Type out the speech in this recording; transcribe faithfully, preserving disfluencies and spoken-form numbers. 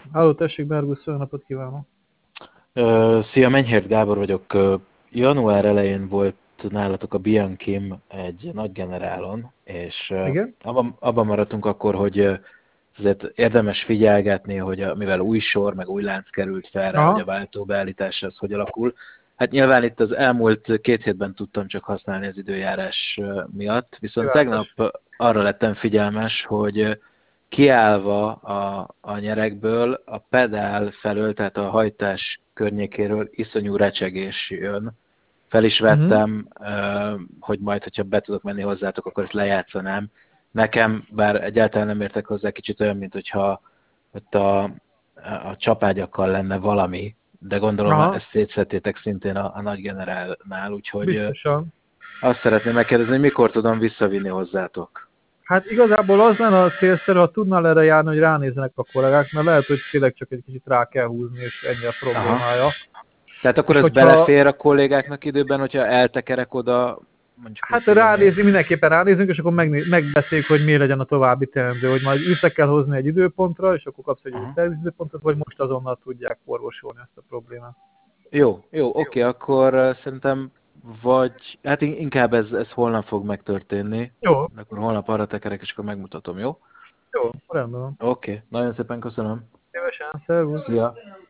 Halló, tessék, Bergusz, jó napot kívánok! Ö, Szia, Menyhért Gábor vagyok. Ö, Január elején volt nálatok a Bianchim egy nagy generálon, és ö, Igen? abban, abban maradtunk akkor, hogy ö, azért érdemes figyelgetni, hogy a, mivel új sor, meg új lánc került fel rá, hogy a Aha, váltóbeállítás az hogy alakul. Hát nyilván itt az elmúlt két hétben tudtam csak használni az időjárás ö, miatt, viszont tegnap kívánatos. arra lettem figyelmes, hogy kiállva a, a nyerekből, a pedál felől, tehát a hajtás környékéről iszonyú recsegés jön. Fel is Uh-huh. vettem, hogy majd, hogyha be tudok menni hozzátok, akkor ezt lejátszanám. Nekem, bár egyáltalán nem értek hozzá, kicsit olyan, mint hogyha ott a, a csapágyakkal lenne valami, de gondolom Aha, ezt szétszedtétek szintén a, a nagy generálnál, úgyhogy biztosan. azt szeretném megkérdezni, hogy mikor tudom visszavinni hozzátok. Hát igazából az lenne a célszerű, ha tudnál erre járni, hogy ránézzenek a kollégák, mert lehet, hogy tényleg csak egy kicsit rá kell húzni, és ennyi a Aha. problémája. Tehát akkor És ez hogyha belefér a kollégáknak időben, hogyha eltekerek oda, mondjuk úgy, hát hogy a mély. ránézni, mindenképpen ránézünk, és akkor megné- megbeszéljük, hogy mi legyen a további teendő, hogy majd vissza kell hozni egy időpontra, és akkor kapsz egy Aha. szervizidőpontot, vagy most azonnal tudják orvosolni ezt a problémát. Jó, jó, oké, akkor uh, szerintem vagy, hát in- inkább ez, ez holnap fog megtörténni, Jó, de akkor holnap arra tekerek, és akkor megmutatom, jó? jó, rendben van. Oké, nagyon szépen köszönöm. Szívesen, szervusz. Szia!